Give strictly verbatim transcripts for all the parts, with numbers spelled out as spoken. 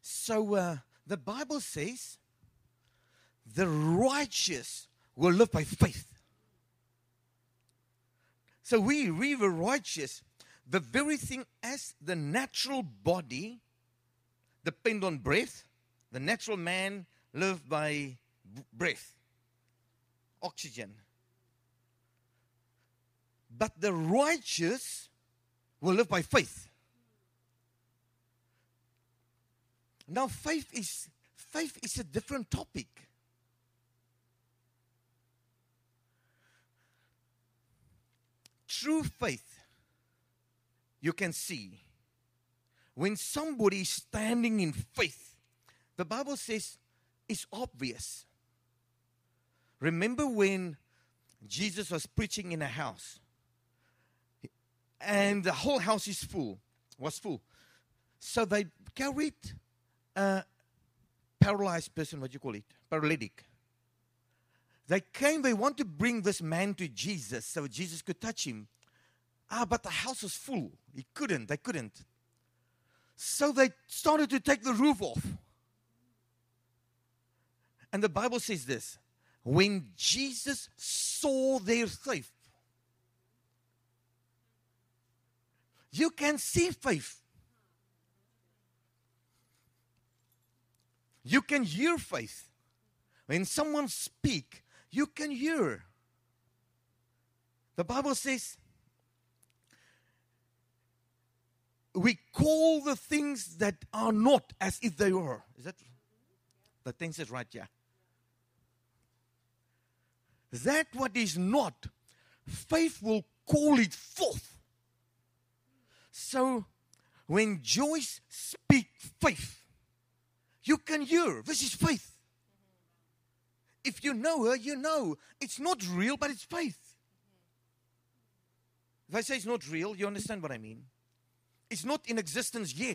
So uh, the Bible says the righteous will live by faith. So we, we were righteous. The very thing as the natural body depend on breath, the natural man live by breath, oxygen. But the righteous will live by faith. Now faith is faith is a different topic. True faith, you can see when somebody is standing in faith, the Bible says it's obvious. Remember when Jesus was preaching in a house and the whole house is full, was full. So they carried a paralyzed person, what do you call it? Paralytic. They came, they want to bring this man to Jesus so Jesus could touch him. Ah, but the house was full. He couldn't, they couldn't. So they started to take the roof off. And the Bible says this, when Jesus saw their faith, you can see faith. You can hear faith. When someone speaks, you can hear. The Bible says, we call the things that are not as if they were. Is that the thing is right? Yeah. That what is not, faith will call it forth. So when Joyce speaks faith, you can hear. This is faith. If you know her, you know. It's not real, but it's faith. If I say it's not real, you understand what I mean. It's not in existence yet.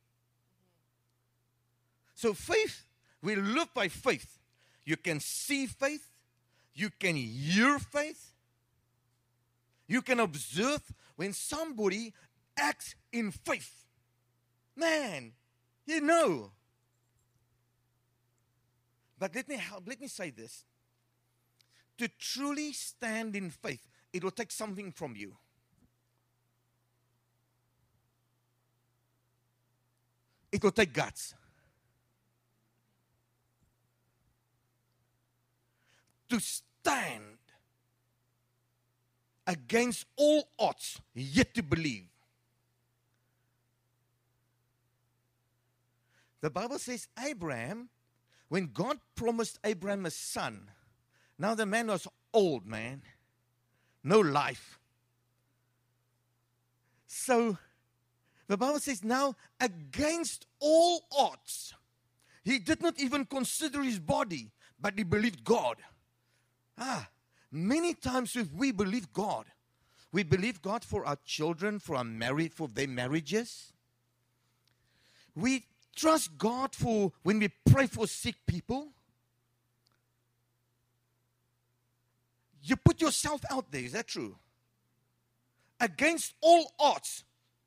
So faith, we live by faith. You can see faith. You can hear faith. You can observe when somebody acts in faith. Man, you know. But let me help, let me say this. To truly stand in faith, it will take something from you. It will take guts. To stand against all odds, yet to believe. The Bible says Abraham, when God promised Abraham a son, now the man was old, man. No life. So, the Bible says now, against all odds, he did not even consider his body, but he believed God. Ah, many times if we believe God, we believe God for our children, for our marriage, for their marriages. We trust God for when we pray for sick people. You put yourself out there, is that true? Against all odds,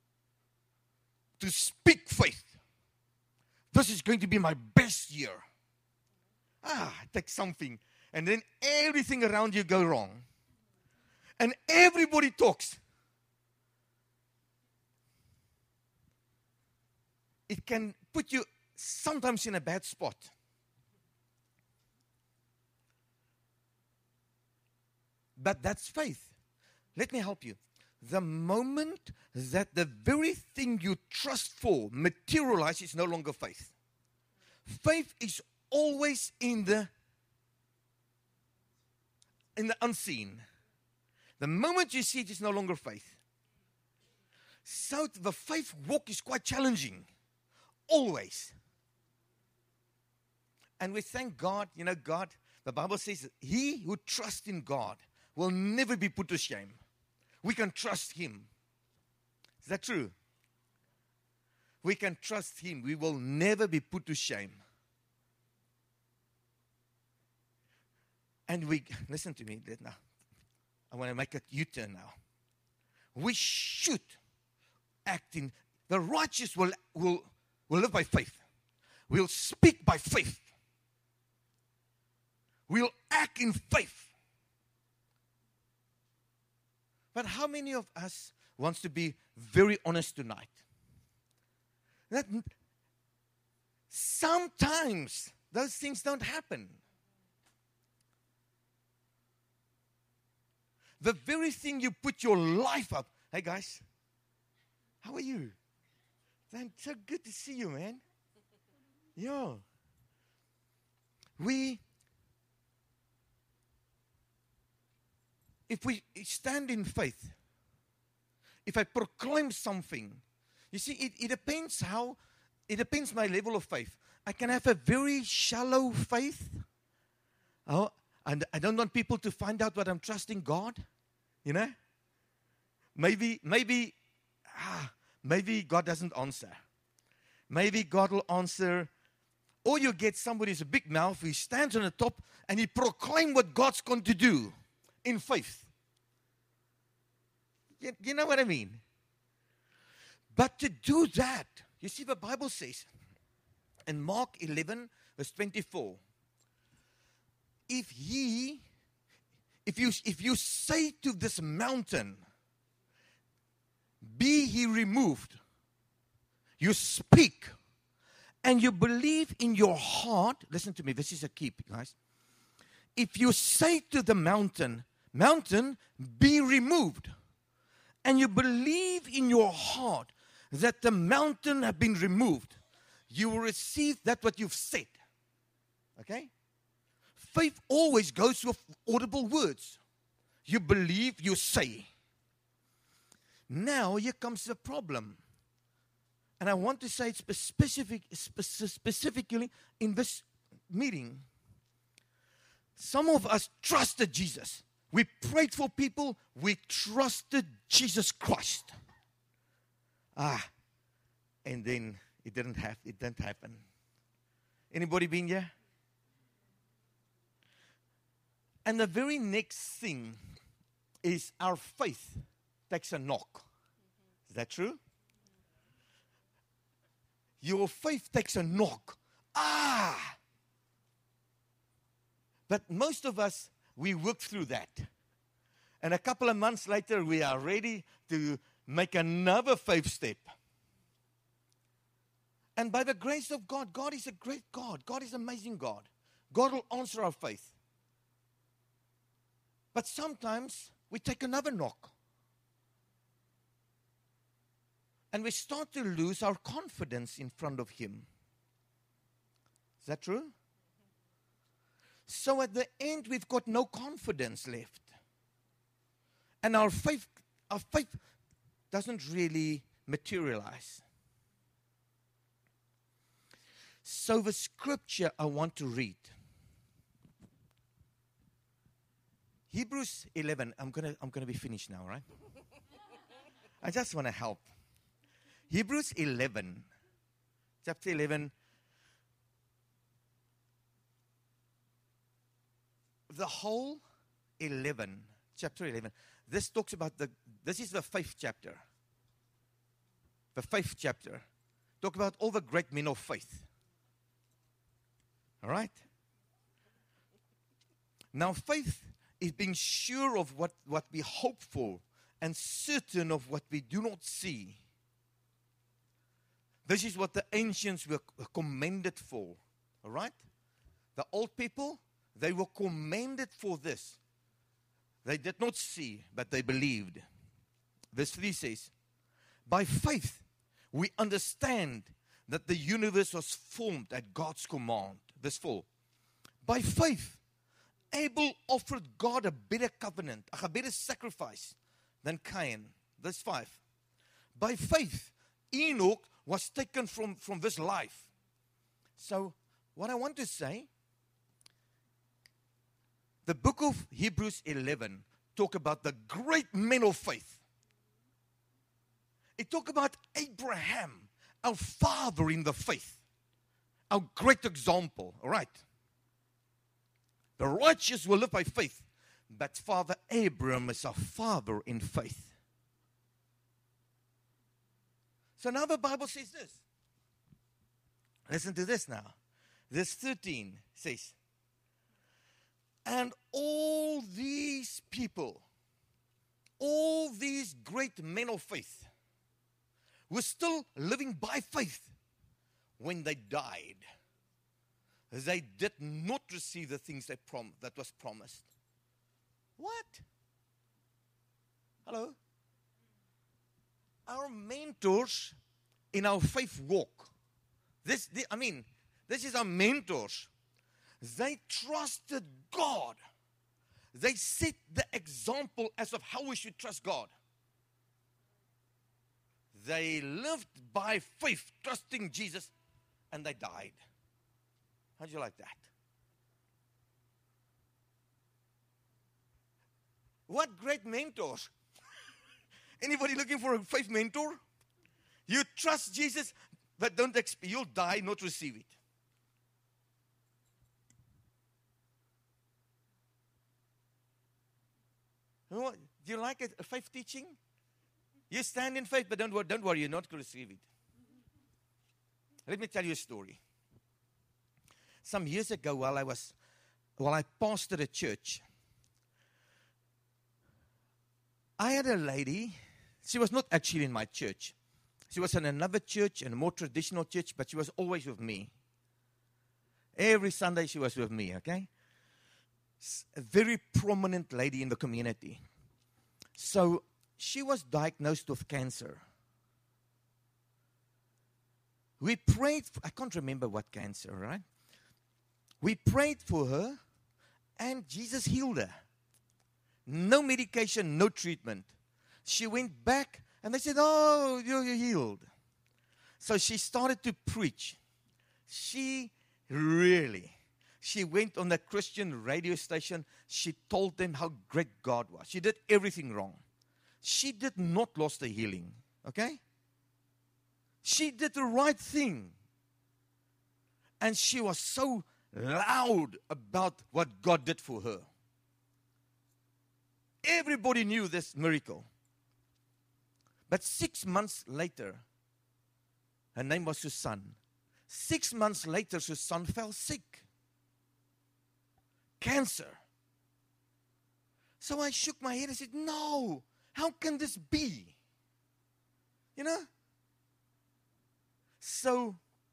to speak faith. This is going to be my best year. Ah, take something. And then everything around you go wrong. And everybody talks. It can put you sometimes in a bad spot. But that's faith. Let me help you. The moment that the very thing you trust for materializes, it's no longer faith. Faith is always in the in the unseen. The moment you see it, it's no longer faith. So the faith walk is quite challenging. Always. And we thank God, you know, God, the Bible says, he who trusts in God will never be put to shame. We can trust him. Is that true? We can trust him. We will never be put to shame. And we, listen to me now. I want to make a U-turn now. We should act in, the righteous will, will, will live by faith. We'll speak by faith. We'll act in faith. But how many of us wants to be very honest tonight? That sometimes those things don't happen. The very thing you put your life up. Hey guys, how are you? Man, so good to see you, man. Yeah. We, if we stand in faith, if I proclaim something, you see, it, it depends how, it depends my level of faith. I can have a very shallow faith. Oh, and I don't want people to find out what I'm trusting God. You know? Maybe, maybe, ah, maybe God doesn't answer. Maybe God will answer. Or you get somebody who's a big mouth, he stands on the top and he proclaims what God's going to do in faith. You, you know what I mean? But to do that, you see, the Bible says in Mark eleven, verse twenty-four, if ye, if you, if you say to this mountain, be ye removed, you speak, and you believe in your heart, listen to me, this is a key, guys. If you say to the mountain, mountain, be removed, and you believe in your heart that the mountain have been removed, you will receive that what you've said. Okay? Faith always goes with audible words. You believe, you say. Now, here comes the problem. And I want to say it specific, specifically in this meeting. Some of us trusted Jesus. We prayed for people. We trusted Jesus Christ. Ah, and then it didn't have, it didn't happen. Anybody been here? And the very next thing is our faith takes a knock. Is that true? Your faith takes a knock. Ah! But most of us, we work through that. And a couple of months later, we are ready to make another faith step. And by the grace of God, God is a great God. God is an amazing God. God will answer our faith. But sometimes we take another knock. And we start to lose our confidence in front of Him. Is that true? So at the end, we've got no confidence left. And our faith, our faith doesn't really materialize. So the scripture I want to read. Hebrews eleven. I'm gonna I'm gonna be finished now, right? I just want to help. Hebrews eleven, chapter eleven. The whole eleven, chapter eleven. This talks about the. This is the faith chapter. The faith chapter. Talk about all the great men of faith. All right. Now, faith is being sure of what, what we hope for and certain of what we do not see. This is what the ancients were commended for. All right? The old people, they were commended for this. They did not see, but they believed. Verse three says, by faith, we understand that the universe was formed at God's command. Verse four, by faith, Abel offered God a better covenant, a better sacrifice than Cain. Verse five, by faith, Enoch was taken from, from this life. So, what I want to say, the book of Hebrews eleven talk about the great men of faith. It talk about Abraham, our father in the faith, our great example. All right. The righteous will live by faith, but Father Abraham is our father in faith. So now the Bible says this. Listen to this now. Verse thirteen says, and all these people, all these great men of faith, were still living by faith when they died. They did not receive the things they prom- that was promised. What? Hello? Our mentors in our faith walk. This, the, I mean, this is our mentors. They trusted God. They set the example as of how we should trust God. They lived by faith, trusting Jesus, and they died. How'd you like that? What great mentors. Anybody looking for a faith mentor? You trust Jesus, but don't expect, you'll die, not receive it. Do you like a faith teaching? You stand in faith, but don't worry, don't worry, you're not going to receive it. Let me tell you a story. Some years ago, while I was, while I pastored a church, I had a lady. She was not actually in my church. She was in another church, in a more traditional church, but she was always with me. Every Sunday she was with me, okay? A very prominent lady in the community. So she was diagnosed with cancer. We prayed, for, I can't remember what cancer, right? We prayed for her, and Jesus healed her. No medication, no treatment. She went back, and they said, oh, you're healed. So she started to preach. She really, she went on the Christian radio station. She told them how great God was. She did everything wrong. She did not lose the healing, okay? She did the right thing. And she was so loud about what God did for her. Everybody knew this miracle. But six months later, her name was Susan. Six months later, Susan fell sick. Cancer. So I shook my head and said, no, how can this be? You know? So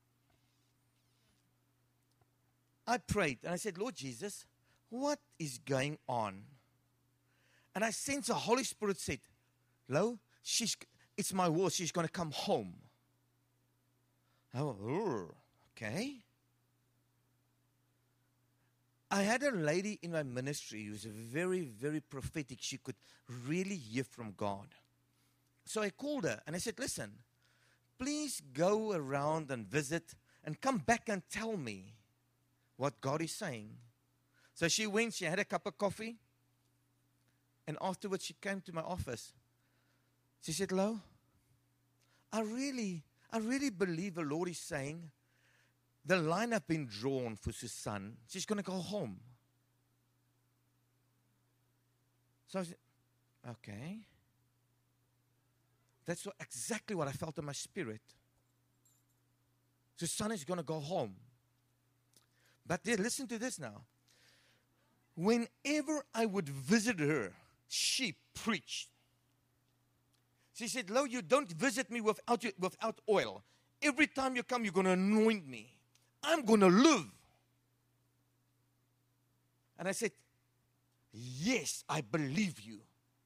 I prayed and I said, Lord Jesus, what is going on? And I sensed the Holy Spirit said, Lo, she's, it's my word, she's going to come home. Oh, okay. I had a lady in my ministry who was very, very prophetic. She could really hear from God. So I called her and I said, listen, please go around and visit and come back and tell me what God is saying. So she went, she had a cup of coffee. And afterwards she came to my office. She said, Lo, I really, I really believe the Lord is saying the line has been drawn for Susan. She's going to go home. So I said, okay. That's what, exactly what I felt in my spirit. Susan is going to go home. But then, listen to this now. Whenever I would visit her, she preached. She said, Lo, you don't visit me without, without oil. Every time you come, you're going to anoint me. I'm going to live. And I said, yes, I believe you.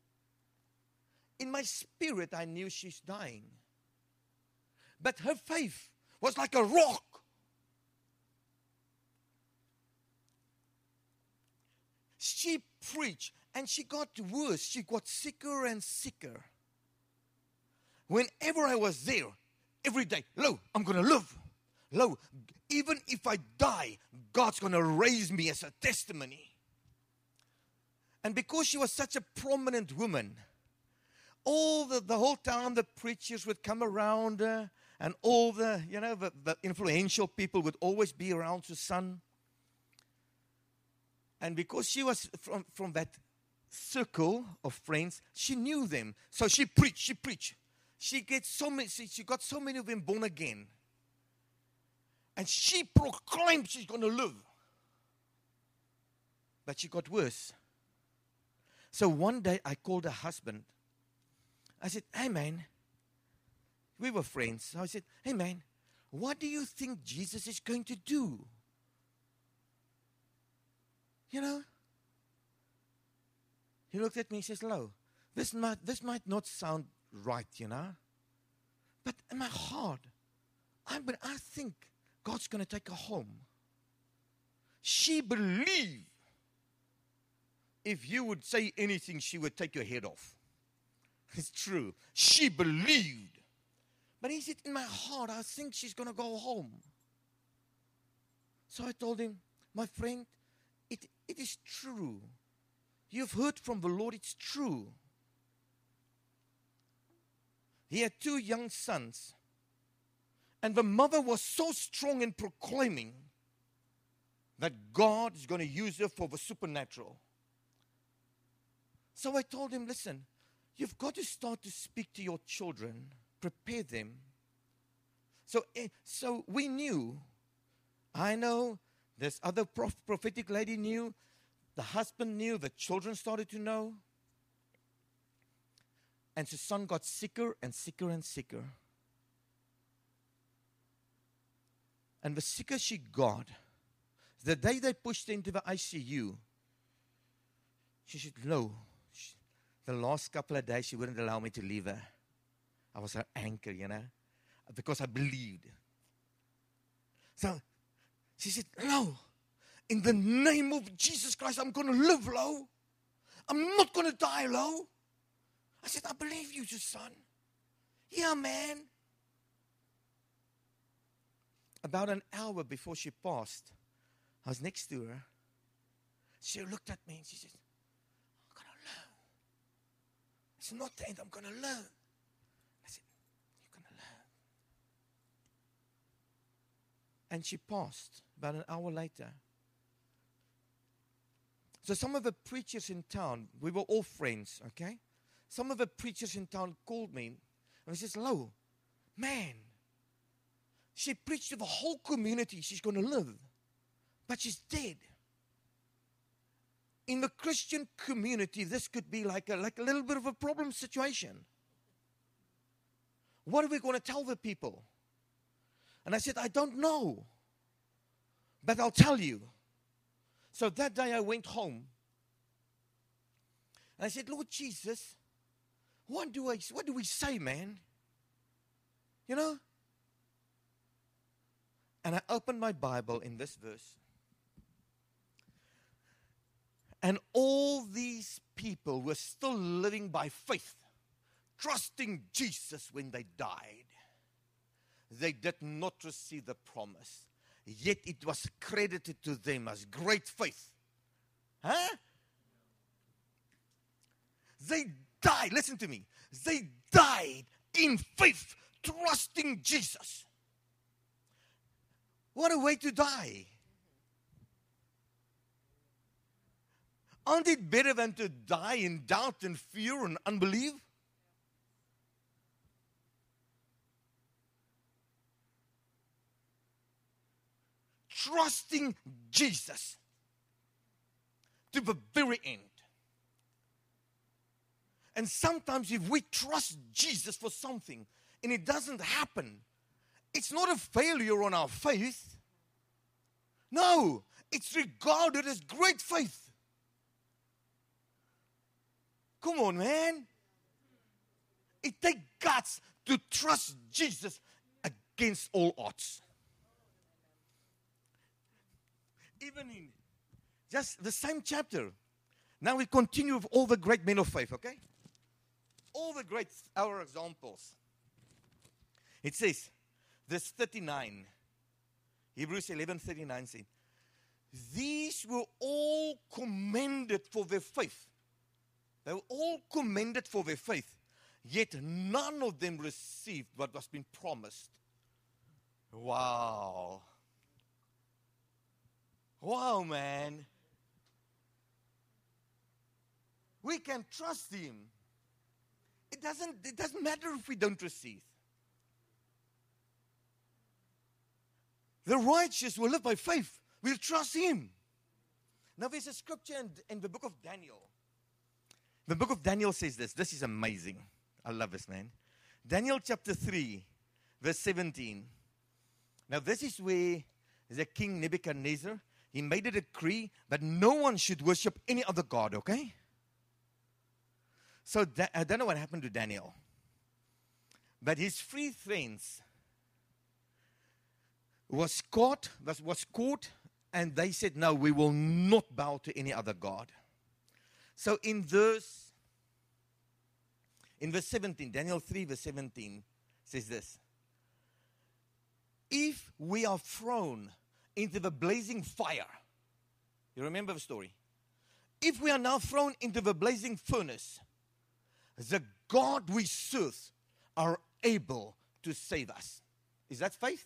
In my spirit, I knew she's dying. But her faith was like a rock. She preached, and she got worse. She got sicker and sicker. Whenever I was there, every day, Lo, I'm going to live. Lo, even if I die, God's going to raise me as a testimony. And because she was such a prominent woman, all the, the whole town, the preachers would come around her, and all the, you know, the, the influential people would always be around Susan. And because she was from, from that circle of friends, she knew them. So she preached, she preached. She gets so many, she, she got so many of them born again. And she proclaimed she's going to live. But she got worse. So one day I called her husband. I said, hey man, we were friends. So I said, hey man, what do you think Jesus is going to do? You know? He looked at me and says, Lo, this might, this might not sound right, you know? But in my heart, I, but I think God's going to take her home. She believed if you would say anything, she would take your head off. It's true. She believed. But he said, in my heart, I think she's going to go home. So I told him, my friend, it, it is true. You've heard from the Lord, it's true. He had two young sons. And the mother was so strong in proclaiming that God is going to use her for the supernatural. So I told him, listen, you've got to start to speak to your children, prepare them. So, so we knew, I know, this other prof- prophetic lady knew, the husband knew, the children started to know. And the son got sicker and sicker and sicker. And the sicker she got, the day they pushed her into the I C U, she said, no. The last couple of days, she wouldn't allow me to leave her. I was her anchor, you know, because I believed. So she said, no, in the name of Jesus Christ, I'm going to live, Lo. I'm not going to die, Lo. I said, I believe you, son. Yeah, man. About an hour before she passed, I was next to her. She looked at me and she said, I'm going to learn. It's not the end, I'm going to learn. I said, you're going to learn. And she passed about an hour later. So some of the preachers in town, we were all friends, okay? Some of the preachers in town called me and he says, Lo, man, she preached to the whole community she's going to live, but she's dead. In the Christian community, this could be like a, like a little bit of a problem situation. What are we going to tell the people? And I said, I don't know, but I'll tell you. So that day I went home. And I said, Lord Jesus, what do I, what do we say, man? You know? And I opened my Bible in this verse. And all these people were still living by faith, trusting Jesus when they died. They did not receive the promise. Yet it was credited to them as great faith. Huh? They died, listen to me. They died in faith, trusting Jesus. What a way to die. Aren't it better than to die in doubt and fear and unbelief? Trusting Jesus to the very end. And sometimes if we trust Jesus for something and it doesn't happen, it's not a failure on our faith. No, it's regarded as great faith. Come on, man. It takes guts to trust Jesus against all odds. Even in just the same chapter. Now we continue with all the great men of faith, okay? All the great, our examples. It says, verse thirty-nine, Hebrews eleven thirty-nine says, these were all commended for their faith. They were all commended for their faith, yet none of them received what was been promised. Wow. Wow, man. We can trust Him. It doesn't, it doesn't matter if we don't receive. The righteous will live by faith. We'll trust Him. Now there's a scripture in, in the book of Daniel. The book of Daniel says this. This is amazing. I love this, man. Daniel chapter three, verse seventeen. Now this is where the king Nebuchadnezzar, he made a decree that no one should worship any other god, okay? So da- I don't know what happened to Daniel. But his three friends was caught, was, was caught, and they said, no, we will not bow to any other god. So in verse, in verse seventeen, Daniel three, verse seventeen, says this. If we are thrown into the blazing fire, you remember the story? If we are now thrown into the blazing furnace, the God we serve are able to save us. Is that faith?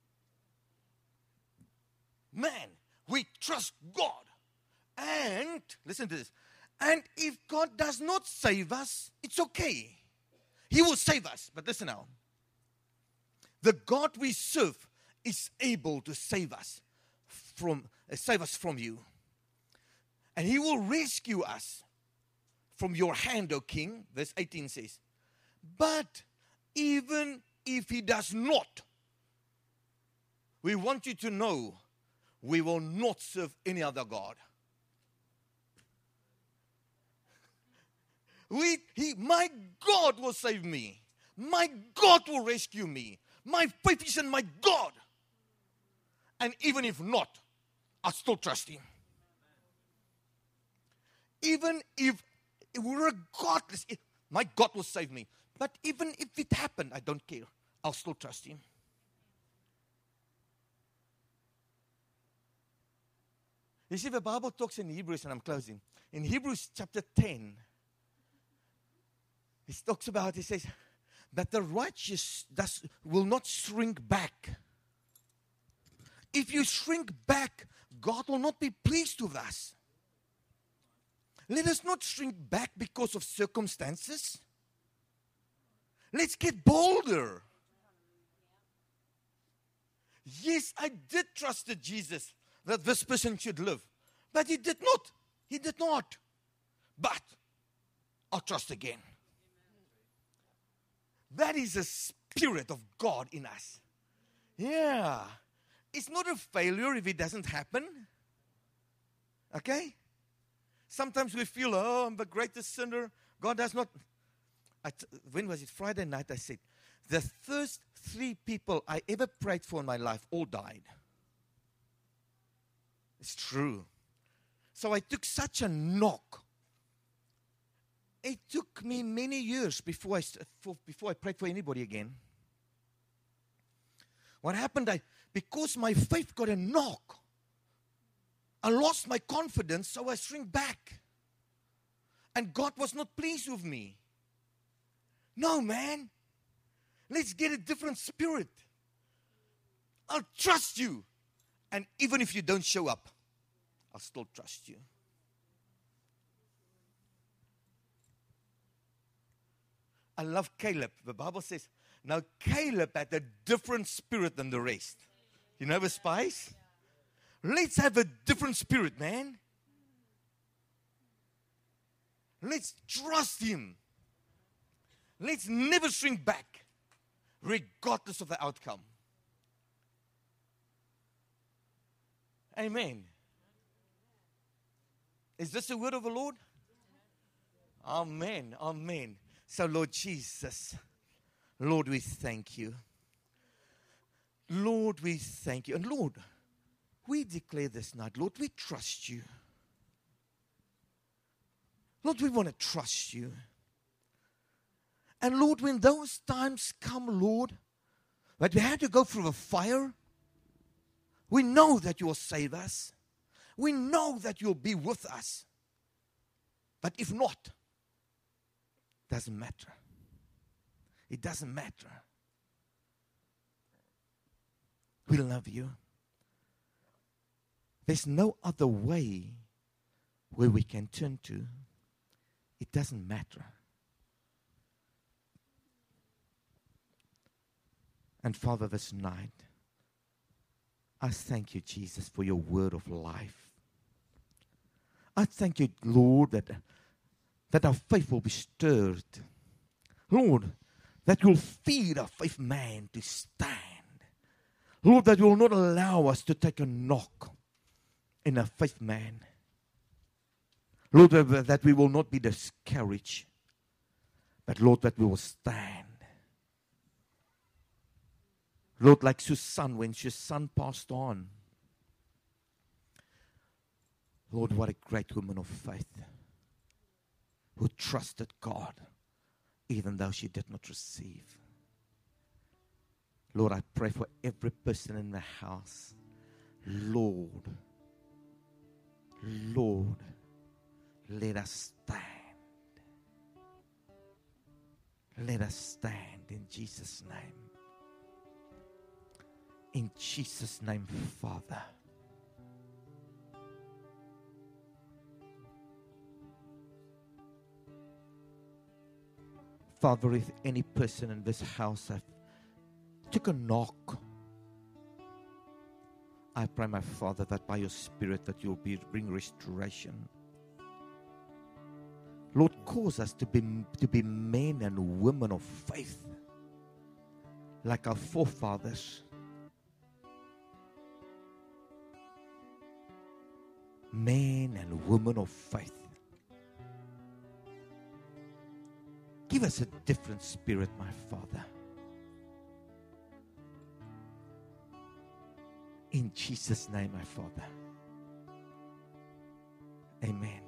Man, we trust God. And, listen to this, and if God does not save us, it's okay. He will save us. But listen now. The God we serve is able to save us from, uh, save us from you. And He will rescue us from your hand, O King. Verse eighteen says, but even if He does not, we want you to know we will not serve any other God. We, he, my God will save me. My God will rescue me. My faith is in my God. And even if not, I still trust Him. Even if regardless, if, my God will save me. But even if it happened, I don't care. I'll still trust Him. You see, the Bible talks in Hebrews, and I'm closing. In Hebrews chapter ten, it talks about, it says, that the righteous does, will not shrink back. If you shrink back, God will not be pleased with us. Let us not shrink back because of circumstances. Let's get bolder. Yes, I did trust Jesus that this person should live. But he did not. He did not. But I'll trust again. That is the Spirit of God in us. Yeah. It's not a failure if it doesn't happen. Okay? Sometimes we feel, oh, I'm the greatest sinner. God does not. I t- when was it? Friday night I said, the first three people I ever prayed for in my life all died. It's true. So I took such a knock. It took me many years before I, for, before I prayed for anybody again. What happened, I, because my faith got a knock, I lost my confidence, so I shrink back. And God was not pleased with me. No, man. Let's get a different spirit. I'll trust you. And even if you don't show up, I'll still trust you. I love Caleb. The Bible says, now Caleb had a different spirit than the rest. You know the spice? Let's have a different spirit, man. Let's trust Him. Let's never shrink back, regardless of the outcome. Amen. Is this the word of the Lord? Amen. Amen. So, Lord Jesus, Lord, we thank you. Lord, we thank you. And Lord, we declare this night, Lord, we trust you. Lord, we want to trust you. And Lord, when those times come, Lord, that we had to go through the fire, we know that you will save us. We know that you'll be with us. But if not, it doesn't matter. It doesn't matter. We love you. There's no other way where we can turn to. It doesn't matter. And Father, this night, I thank you, Jesus, for your word of life. I thank you, Lord, that, that our faith will be stirred. Lord, that you'll feed our faith man to stand. Lord, that you will not allow us to take a knock in our faith man. Lord, that we will not be discouraged, but Lord, that we will stand. Lord, like Susan, when Susan passed on. Lord, what a great woman of faith who trusted God even though she did not receive. Lord, I pray for every person in the house. Lord, Lord, let us stand. Let us stand in Jesus' name. In Jesus' name, Father. Father, if any person in this house have took a knock, I pray, my Father, that by your Spirit that you'll be, bring restoration. Lord, cause us to be, to be men and women of faith, like our forefathers. Men and women of faith. Give us a different spirit, my Father. In Jesus' name, my Father. Amen.